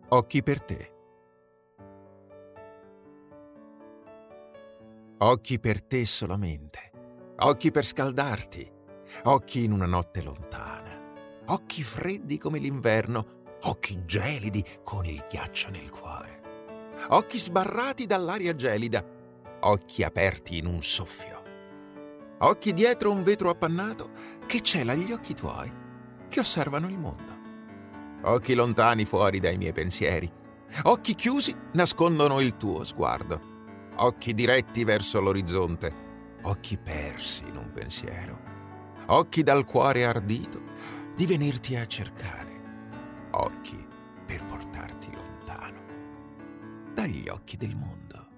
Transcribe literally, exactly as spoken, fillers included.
Occhi per te. Occhi per te solamente. Occhi per scaldarti. Occhi in una notte lontana. Occhi freddi come l'inverno. Occhi gelidi con il ghiaccio nel cuore. Occhi sbarrati dall'aria gelida. Occhi aperti in un soffio. Occhi dietro un vetro appannato che cela gli occhi tuoi che osservano il mondo. Occhi lontani fuori dai miei pensieri. Occhi chiusi nascondono il tuo sguardo. Occhi diretti verso l'orizzonte. Occhi persi in un pensiero. Occhi dal cuore ardito di venirti a cercare. Occhi per portarti lontano dagli occhi del mondo.